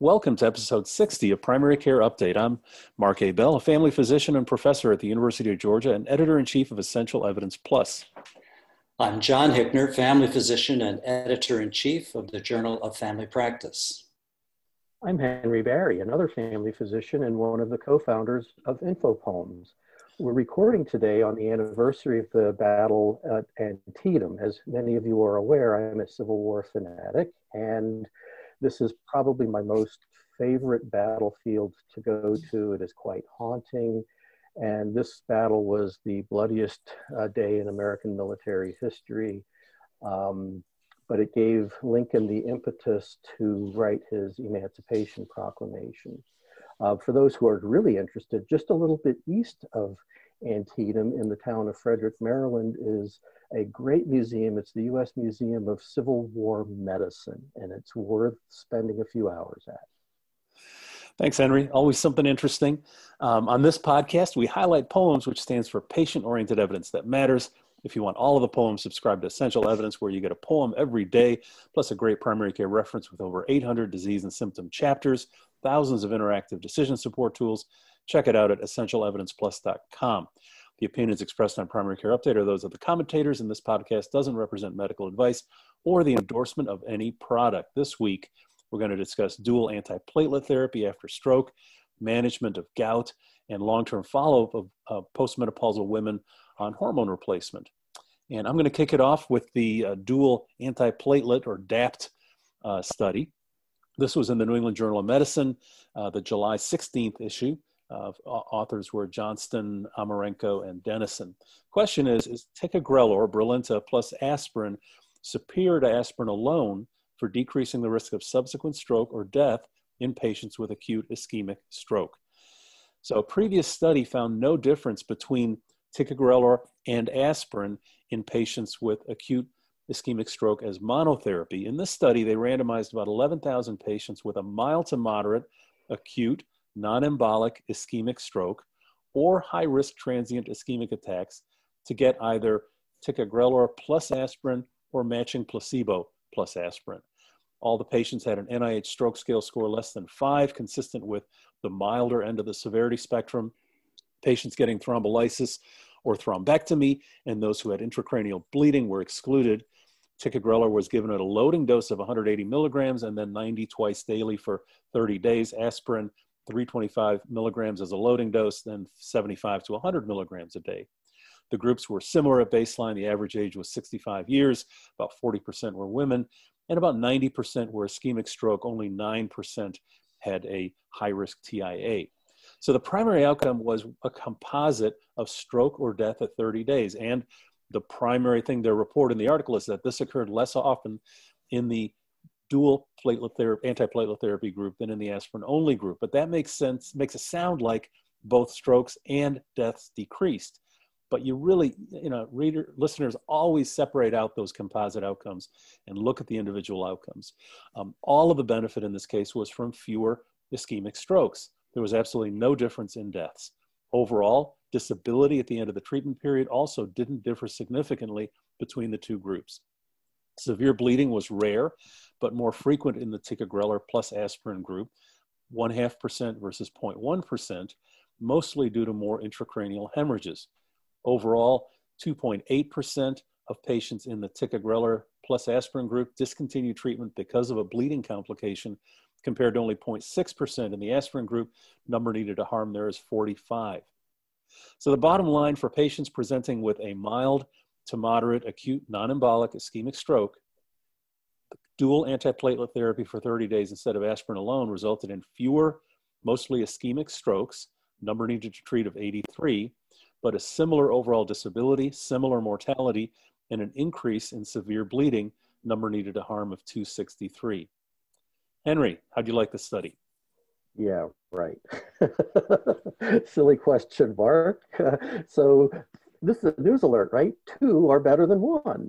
Welcome to episode 60 of Primary Care Update. I'm Mark A. Bell, a family physician and professor at the University of Georgia and editor-in-chief of Essential Evidence Plus. I'm John Hickner, family physician and editor-in-chief of the Journal of Family Practice. I'm Henry Barry, another family physician and one of the co-founders of InfoPoems. We're recording today on the anniversary of the battle at Antietam. As many of you are aware, I'm a Civil War fanatic, and this is probably my most favorite battlefield to go to. It is quite haunting, and this battle was the bloodiest day in American military history. But it gave Lincoln the impetus to write his Emancipation Proclamation. For those who are really interested, just a little bit east of Antietam in the town of Frederick, Maryland, is a great museum. It's the U.S. Museum of Civil War Medicine, and it's worth spending a few hours at. Thanks, Henry. Always something interesting. On this podcast, we highlight POEMS, which stands for Patient-Oriented Evidence That Matters. If you want all of the poems, subscribe to Essential Evidence, where you get a poem every day, plus a great primary care reference with over 800 disease and symptom chapters, thousands of interactive decision support tools. Check it out at essentialevidenceplus.com. The opinions expressed on Primary Care Update are those of the commentators, and this podcast doesn't represent medical advice or the endorsement of any product. This week, we're going to discuss dual antiplatelet therapy after stroke, management of gout, and long-term follow-up of postmenopausal women on hormone replacement. And I'm going to kick it off with the dual antiplatelet or DAPT study. This was in the New England Journal of Medicine, the July 16th issue. Authors were Johnston, Amarenko, and Dennison. Question is ticagrelor, Brilinta, plus aspirin superior to aspirin alone for decreasing the risk of subsequent stroke or death in patients with acute ischemic stroke? So a previous study found no difference between ticagrelor and aspirin in patients with acute ischemic stroke as monotherapy. In this study, they randomized about 11,000 patients with a mild to moderate acute non-embolic ischemic stroke or high-risk transient ischemic attacks to get either ticagrelor plus aspirin or matching placebo plus aspirin. All the patients had an NIH stroke scale score less than 5, consistent with the milder end of the severity spectrum. Patients getting thrombolysis or thrombectomy and those who had intracranial bleeding were excluded. Ticagrelor was given at a loading dose of 180 milligrams and then 90 twice daily for 30 days. Aspirin, 325 milligrams as a loading dose, then 75 to 100 milligrams a day. The groups were similar at baseline. The average age was 65 years, about 40% were women, and about 90% were ischemic stroke. Only 9% had a high-risk TIA. So the primary outcome was a composite of stroke or death at 30 days. And the primary thing they report in the article is that this occurred less often in the dual platelet therapy, antiplatelet therapy group than in the aspirin-only group. But that makes sense, makes it sound like both strokes and deaths decreased. But you really, listeners always separate out those composite outcomes and look at the individual outcomes. All of the benefit in this case was from fewer ischemic strokes. There was absolutely no difference in deaths. Overall, disability at the end of the treatment period also didn't differ significantly between the two groups. Severe bleeding was rare, but more frequent in the ticagrelor plus aspirin group, 0.5% versus 0.1%, mostly due to more intracranial hemorrhages. Overall, 2.8% of patients in the ticagrelor plus aspirin group discontinued treatment because of a bleeding complication, compared to only 0.6% in the aspirin group. Number needed to harm there is 45. So the bottom line for patients presenting with a mild to moderate acute non-embolic ischemic stroke, dual antiplatelet therapy for 30 days instead of aspirin alone resulted in fewer, mostly ischemic strokes, number needed to treat of 83, but a similar overall disability, similar mortality, and an increase in severe bleeding, number needed to harm of 263. Henry, how'd you like the study? Yeah, right. Silly question, Mark. So this is a news alert, right? 2 are better than 1.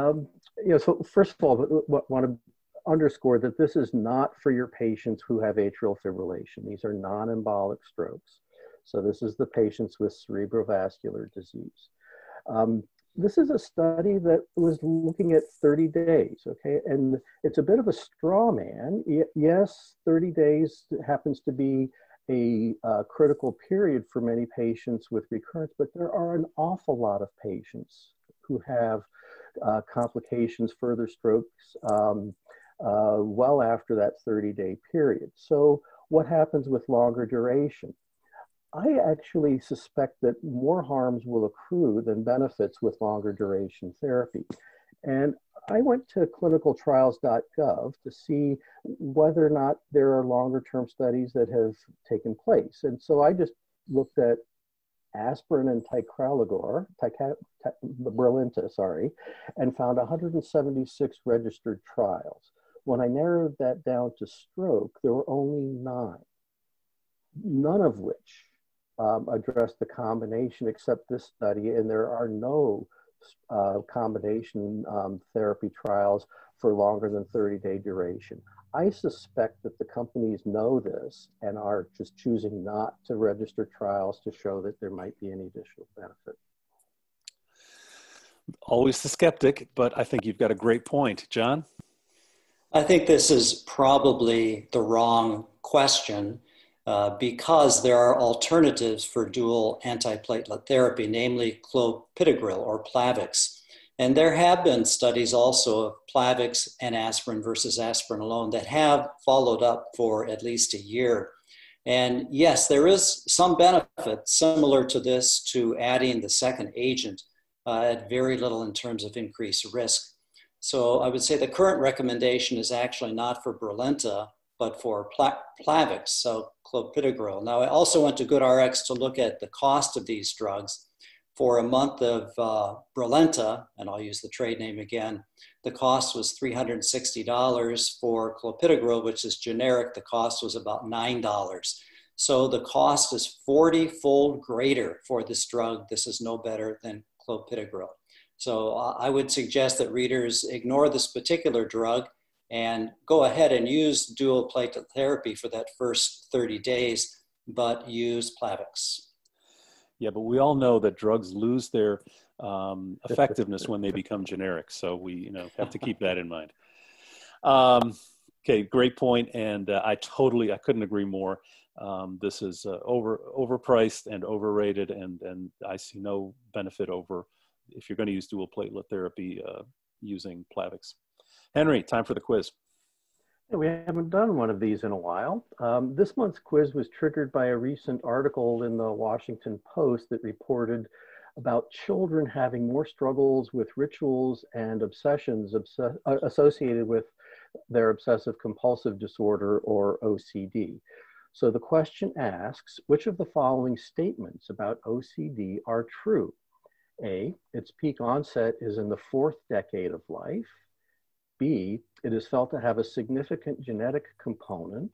So first of all, want to underscore that this is not for your patients who have atrial fibrillation. These are non-embolic strokes. So this is the patients with cerebrovascular disease. this is a study that was looking at 30 days, okay? And it's a bit of a straw man. Yes, 30 days happens to be a critical period for many patients with recurrence, but there are an awful lot of patients who have complications, further strokes, well after that 30-day period. So what happens with longer duration? I actually suspect that more harms will accrue than benefits with longer duration therapy. And I went to clinicaltrials.gov to see whether or not there are longer term studies that have taken place. And so I just looked at aspirin and Brilinta, and found 176 registered trials. When I narrowed that down to stroke, there were only 9, none of which addressed the combination except this study, and there are no combination therapy trials for longer than 30-day duration. I suspect that the companies know this and are just choosing not to register trials to show that there might be any additional benefit. Always the skeptic, but I think you've got a great point. John? I think this is probably the wrong question because there are alternatives for dual antiplatelet therapy, namely clopidogrel or Plavix. And there have been studies also of Plavix and aspirin versus aspirin alone that have followed up for at least a year. And yes, there is some benefit similar to this to adding the second agent at very little in terms of increased risk. So I would say the current recommendation is actually not for Brilinta, but for Plavix, so clopidogrel. Now, I also went to GoodRx to look at the cost of these drugs. For a month of Brilinta, and I'll use the trade name again, the cost was $360. For clopidogrel, which is generic, the cost was about $9. So the cost is 40-fold greater for this drug. This is no better than clopidogrel. So I would suggest that readers ignore this particular drug and go ahead and use dual platelet therapy for that first 30 days, but use Plavix. Yeah, but we all know that drugs lose their effectiveness when they become generic. So we have to keep that in mind. Okay, great point. And I couldn't agree more. This is overpriced and overrated, and I see no benefit over if you're going to use dual platelet therapy using Plavix. Henry, time for the quiz. We haven't done one of these in a while. This month's quiz was triggered by a recent article in the Washington Post that reported about children having more struggles with rituals and obsessions associated with their obsessive compulsive disorder, or OCD. So the question asks, which of the following statements about OCD are true? A, its peak onset is in the 4th decade of life. B, it is felt to have a significant genetic component.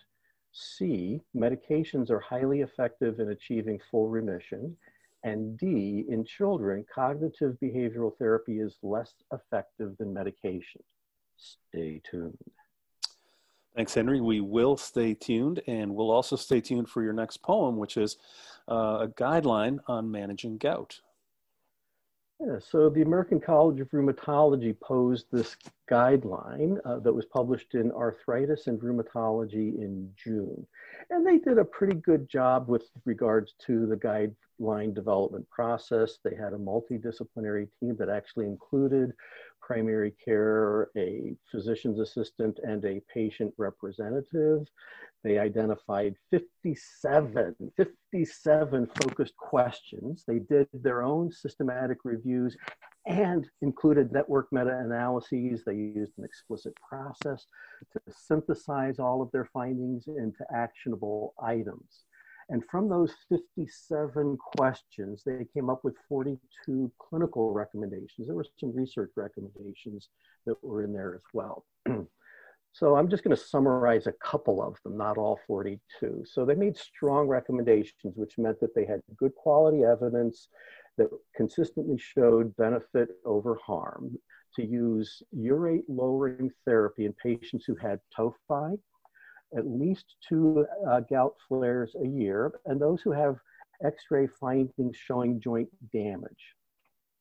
C, medications are highly effective in achieving full remission. And D, in children, cognitive behavioral therapy is less effective than medication. Stay tuned. Thanks, Henry. We will stay tuned, and we'll also stay tuned for your next poem, which is a guideline on managing gout. Yeah, so the American College of Rheumatology posed this guideline that was published in Arthritis and Rheumatology in June. And they did a pretty good job with regards to the guideline development process. They had a multidisciplinary team that actually included primary care, a physician's assistant, and a patient representative. They identified 57 focused questions. They did their own systematic reviews and included network meta-analyses. They used an explicit process to synthesize all of their findings into actionable items. And from those 57 questions, they came up with 42 clinical recommendations. There were some research recommendations that were in there as well. So I'm just going to summarize a couple of them, not all 42. So they made strong recommendations, which meant that they had good quality evidence that consistently showed benefit over harm to use urate lowering therapy in patients who had tophi, at least 2 gout flares a year, and those who have X-ray findings showing joint damage.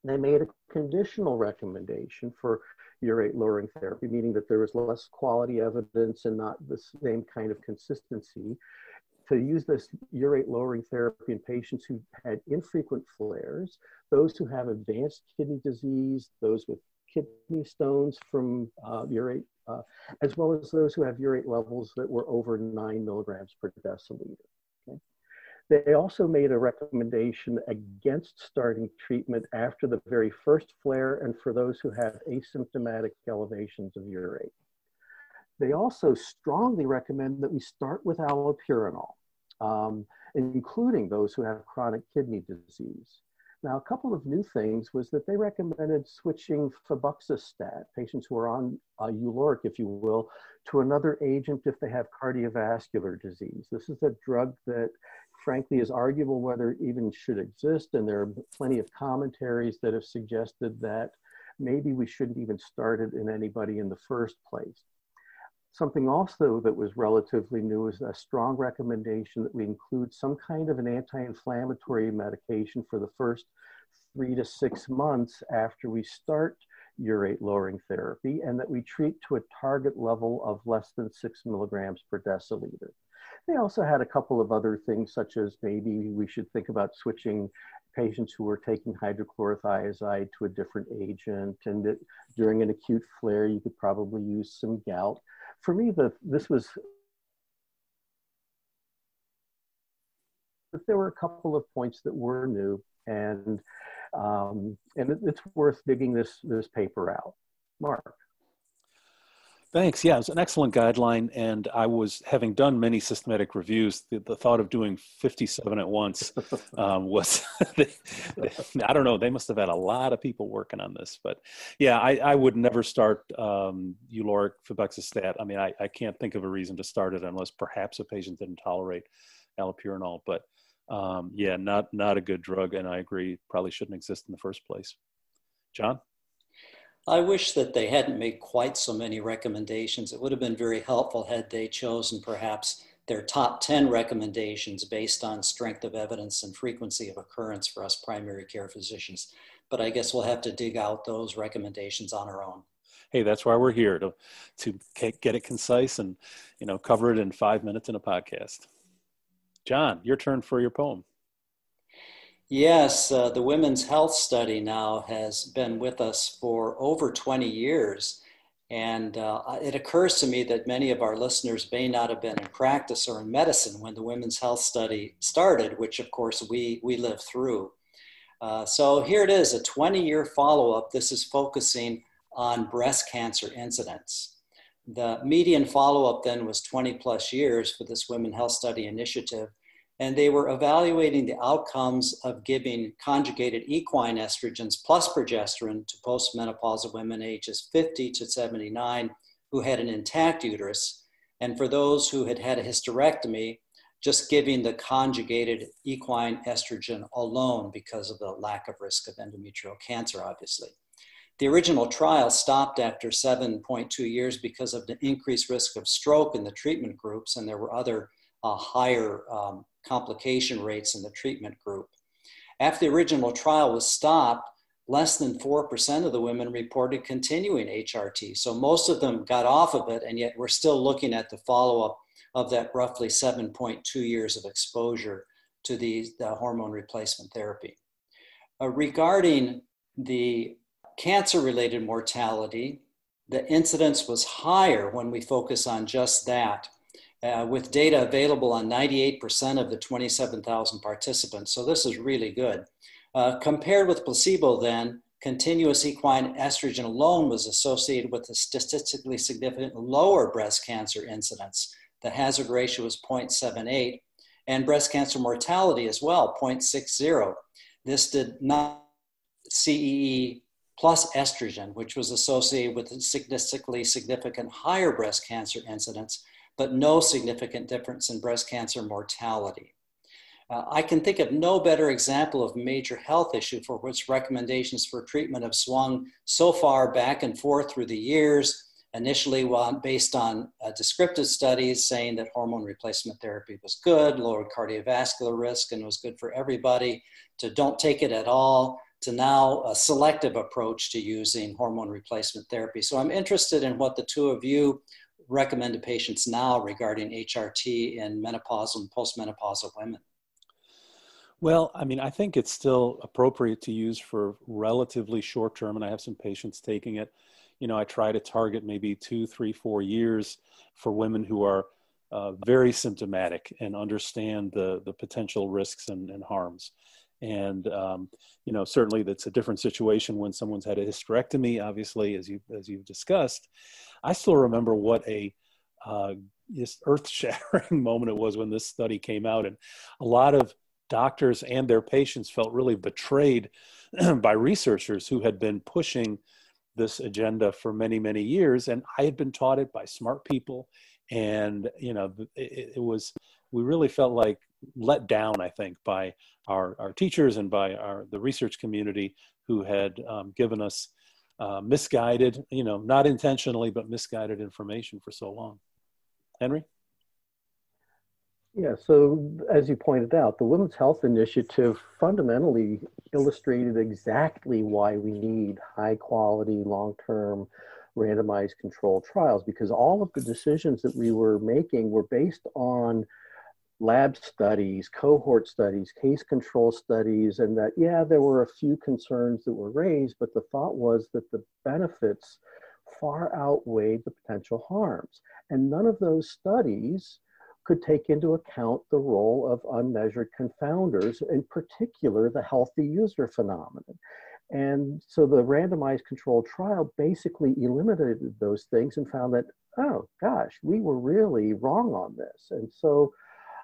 They made a conditional recommendation for urate lowering therapy, meaning that there was less quality evidence and not the same kind of consistency, to use this urate lowering therapy in patients who had infrequent flares, those who have advanced kidney disease, those with kidney stones from urate, as well as those who have urate levels that were over 9 milligrams per deciliter. Okay? They also made a recommendation against starting treatment after the very first flare and for those who have asymptomatic elevations of urate. They also strongly recommend that we start with allopurinol, including those who have chronic kidney disease. Now, a couple of new things was that they recommended switching febuxostat, patients who are on Uloric, if you will, to another agent if they have cardiovascular disease. This is a drug that, frankly, is arguable whether it even should exist, and there are plenty of commentaries that have suggested that maybe we shouldn't even start it in anybody in the first place. Something also that was relatively new is a strong recommendation that we include some kind of an anti-inflammatory medication for the first 3 to 6 months after we start urate lowering therapy, and that we treat to a target level of less than 6 milligrams per deciliter. They also had a couple of other things, such as maybe we should think about switching patients who were taking hydrochlorothiazide to a different agent, and that during an acute flare, you could probably use some gout. For me, there were a couple of points that were new, and it's worth digging this paper out. Mark. Thanks. Yeah, it was an excellent guideline, and I was, having done many systematic reviews, the thought of doing 57 at once was, I don't know, they must have had a lot of people working on this, but yeah, I would never start Uloric febuxostat. I mean, I can't think of a reason to start it unless perhaps a patient didn't tolerate allopurinol, but yeah, not a good drug, and I agree, probably shouldn't exist in the first place. John? I wish that they hadn't made quite so many recommendations. It would have been very helpful had they chosen perhaps their top 10 recommendations based on strength of evidence and frequency of occurrence for us primary care physicians. But I guess we'll have to dig out those recommendations on our own. Hey, that's why we're here, to get it concise and, cover it in 5 minutes in a podcast. John, your turn for your poem. Yes, the Women's Health Study now has been with us for over 20 years. And it occurs to me that many of our listeners may not have been in practice or in medicine when the Women's Health Study started, which of course we lived through. So here it is, a 20-year follow-up. This is focusing on breast cancer incidence. The median follow-up then was 20 plus years for this Women's Health Study initiative. And they were evaluating the outcomes of giving conjugated equine estrogens plus progesterone to postmenopausal women ages 50 to 79 who had an intact uterus. And for those who had had a hysterectomy, just giving the conjugated equine estrogen alone because of the lack of risk of endometrial cancer, obviously. The original trial stopped after 7.2 years because of the increased risk of stroke in the treatment groups, and there were other higher complication rates in the treatment group. After the original trial was stopped, less than 4% of the women reported continuing HRT. So most of them got off of it, and yet we're still looking at the follow-up of that roughly 7.2 years of exposure to the hormone replacement therapy. Regarding the cancer-related mortality, the incidence was higher when we focus on just that. With data available on 98% of the 27,000 participants. So this is really good. Compared with placebo then, continuous equine estrogen alone was associated with a statistically significant lower breast cancer incidence. The hazard ratio was 0.78, and breast cancer mortality as well, 0.60. This did not CEE plus estrogen, which was associated with a statistically significant higher breast cancer incidence, but no significant difference in breast cancer mortality. I can think of no better example of major health issue for which recommendations for treatment have swung so far back and forth through the years, initially based on descriptive studies saying that hormone replacement therapy was good, lowered cardiovascular risk, and was good for everybody, to don't take it at all, to now a selective approach to using hormone replacement therapy. So I'm interested in what the two of you recommend to patients now regarding HRT in menopausal and postmenopausal women. Well, I mean, I think it's still appropriate to use for relatively short term, and I have some patients taking it. You know, I try to target maybe 2, 3, 4 years for women who are very symptomatic and understand the potential risks and harms. And, you know, certainly that's a different situation when someone's had a hysterectomy, obviously, as you've discussed. I still remember what a just earth-shattering moment it was when this study came out. And a lot of doctors and their patients felt really betrayed by researchers who had been pushing this agenda for many, many years. And I had been taught it by smart people. And, you know, we really felt like let down, I think, by our teachers and by the research community who had given us misguided, you know, not intentionally, but misguided information for so long. Henry? Yeah, so as you pointed out, the Women's Health Initiative fundamentally illustrated exactly why we need high quality, long-term randomized controlled trials, because all of the decisions that we were making were based on lab studies, cohort studies, case control studies, and that, yeah, there were a few concerns that were raised, but the thought was that the benefits far outweighed the potential harms. And none of those studies could take into account the role of unmeasured confounders, in particular, the healthy user phenomenon. And so the randomized controlled trial basically eliminated those things and found that, oh gosh, we were really wrong on this. And so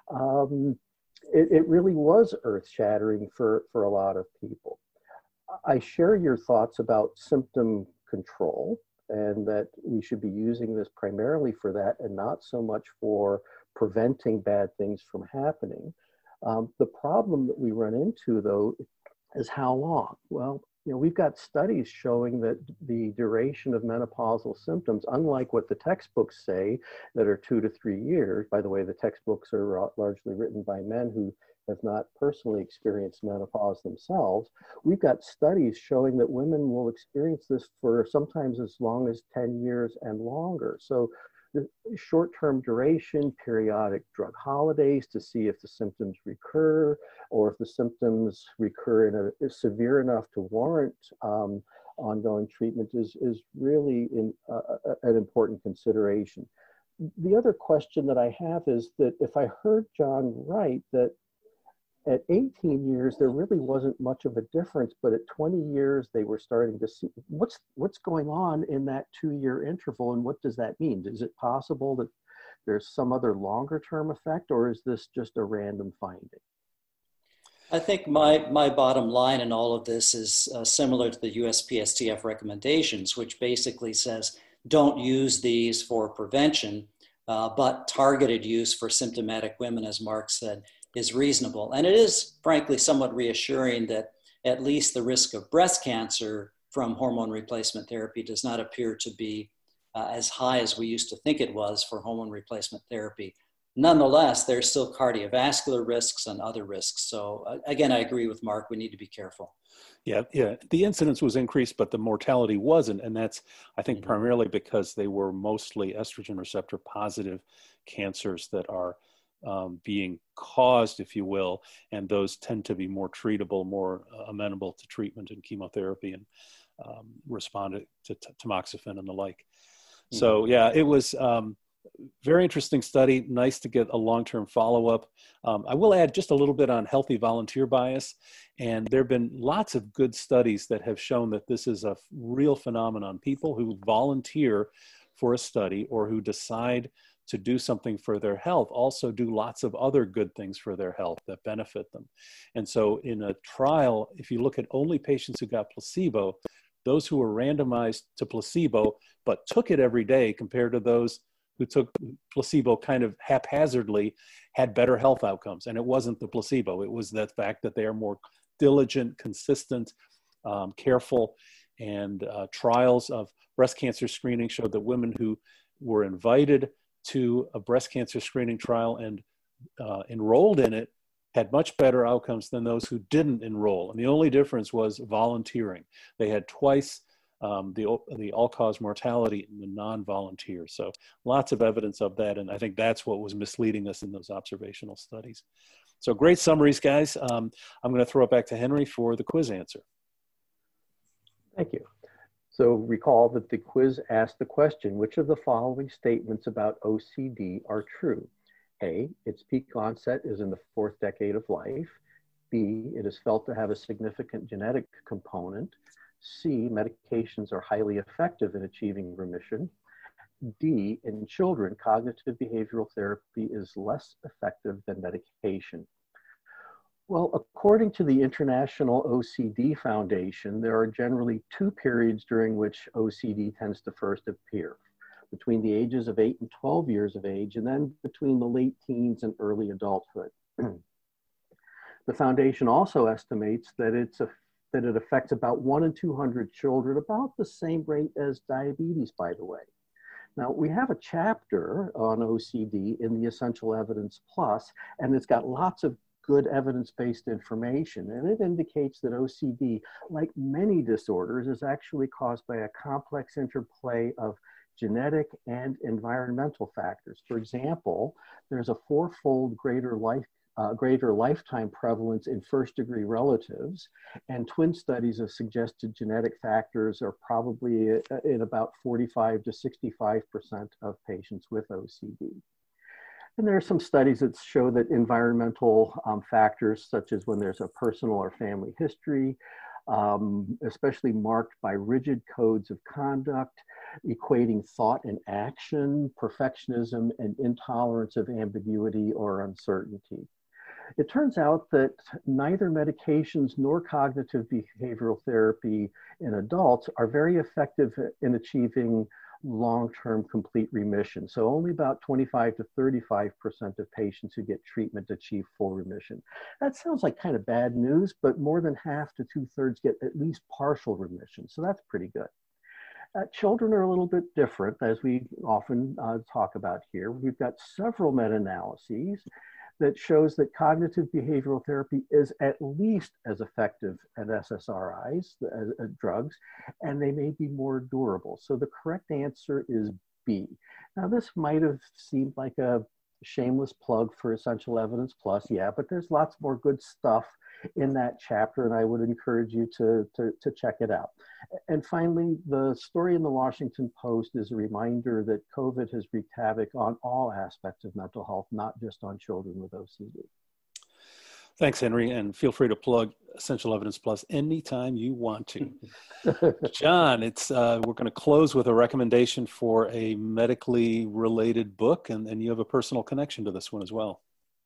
it really was earth-shattering for a lot of people. I share your thoughts about symptom control and that we should be using this primarily for that and not so much for preventing bad things from happening. The problem that we run into, though, is how long? Well, you know, we've got studies showing that the duration of menopausal symptoms, unlike what the textbooks say, that are 2 to 3 years. By the way, the textbooks are largely written by men who have not personally experienced menopause themselves. We've got studies showing that women will experience this for sometimes as long as 10 years and longer. So the short-term duration, periodic drug holidays to see if the symptoms recur, or if the symptoms recur in severe enough to warrant ongoing treatment is really an important consideration. The other question that I have is that if I heard John right, that at 18 years, there really wasn't much of a difference, but at 20 years, they were starting to see what's going on in that 2-year interval, and what does that mean? Is it possible that there's some other longer term effect, or is this just a random finding? I think my bottom line in all of this is similar to the USPSTF recommendations, which basically says don't use these for prevention, but targeted use for symptomatic women, as Mark said, is reasonable. And it is, frankly, somewhat reassuring that at least the risk of breast cancer from hormone replacement therapy does not appear to be as high as we used to think it was for hormone replacement therapy. Nonetheless, there's still cardiovascular risks and other risks. So again, I agree with Mark, we need to be careful. Yeah. The incidence was increased, but the mortality wasn't. And that's, I think, primarily because they were mostly estrogen receptor positive cancers that are being caused, if you will, and those tend to be more treatable, more amenable to treatment and chemotherapy, and respond to tamoxifen and the like. So yeah, it was very interesting study. Nice to get a long-term follow-up. I will add just a little bit on healthy volunteer bias, and there have been lots of good studies that have shown that this is a real phenomenon. People who volunteer for a study or who decide to do something for their health also do lots of other good things for their health that benefit them. And so in a trial, if you look at only patients who got placebo, those who were randomized to placebo but took it every day compared to those who took placebo kind of haphazardly had better health outcomes. And it wasn't the placebo. It was the fact that they are more diligent, consistent, careful. And trials of breast cancer screening showed that women who were invited to a breast cancer screening trial and enrolled in it had much better outcomes than those who didn't enroll. And the only difference was volunteering. They had twice the all-cause mortality in the non-volunteer. So lots of evidence of that. And I think that's what was misleading us in those observational studies. So great summaries, guys. I'm going to throw it back to Henry for the quiz answer. Thank you. So recall that the quiz asked the question, which of the following statements about OCD are true? A, its peak onset is in the 4th decade of life. B, it is felt to have a significant genetic component. C, medications are highly effective in achieving remission. D, in children, cognitive behavioral therapy is less effective than medication. Well, according to the International OCD Foundation, there are generally 2 periods during which OCD tends to first appear, between the ages of 8 and 12 years of age, and then between the late teens and early adulthood. The foundation also estimates that it affects about 1 in 200 children, about the same rate as diabetes, by the way. Now, we have a chapter on OCD in the Essential Evidence Plus, and it's got lots of good evidence-based information, and it indicates that OCD, like many disorders, is actually caused by a complex interplay of genetic and environmental factors. For example, there's a 4-fold greater lifetime prevalence in first-degree relatives, and twin studies have suggested genetic factors are probably in about 45 to 65% of patients with OCD. And there are some studies that show that environmental factors, such as when there's a personal or family history, especially marked by rigid codes of conduct, equating thought and action, perfectionism, and intolerance of ambiguity or uncertainty. It turns out that neither medications nor cognitive behavioral therapy in adults are very effective in achieving long-term complete remission. So only about 25 to 35% of patients who get treatment achieve full remission. That sounds like kind of bad news, but more than half to 2/3 get at least partial remission. So that's pretty good. Children are a little bit different, as we often talk about here. We've got several meta-analyses that shows that cognitive behavioral therapy is at least as effective as SSRIs, drugs, and they may be more durable. So the correct answer is B. Now, this might have seemed like a shameless plug for Essential Evidence Plus, yeah, but there's lots more good stuff in that chapter, and I would encourage you to check it out. And finally, the story in the Washington Post is a reminder that COVID has wreaked havoc on all aspects of mental health, not just on children with OCD. Thanks, Henry, and feel free to plug Essential Evidence Plus anytime you want to. John, we're going to close with a recommendation for a medically related book, and you have a personal connection to this one as well.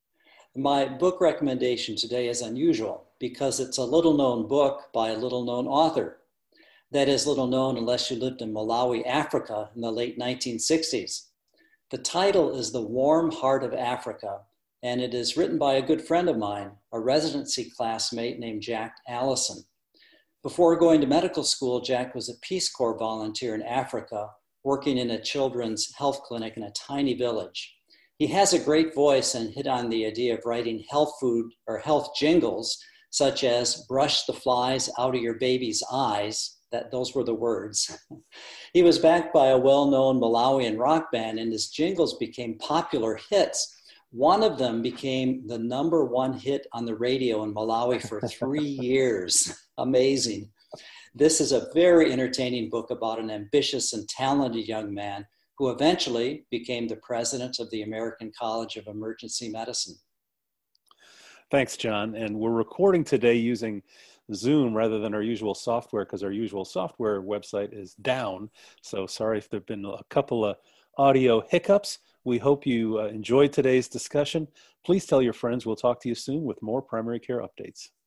My book recommendation today is unusual because it's a little-known book by a little-known author. That is little known unless you lived in Malawi, Africa in the late 1960s. The title is The Warm Heart of Africa, and it is written by a good friend of mine, a residency classmate named Jack Allison. Before going to medical school, Jack was a Peace Corps volunteer in Africa, working in a children's health clinic in a tiny village. He has a great voice and hit on the idea of writing health food or health jingles, such as brush the flies out of your baby's eyes. Those were the words. He was backed by a well-known Malawian rock band, and his jingles became popular hits. One of them became the #1 hit on the radio in Malawi for 3 years. Amazing. This is a very entertaining book about an ambitious and talented young man who eventually became the president of the American College of Emergency Medicine. Thanks, John. And we're recording today using Zoom rather than our usual software because our usual software website is down. So sorry if there have been a couple of audio hiccups. We hope you enjoyed today's discussion. Please tell your friends. We'll talk to you soon with more primary care updates.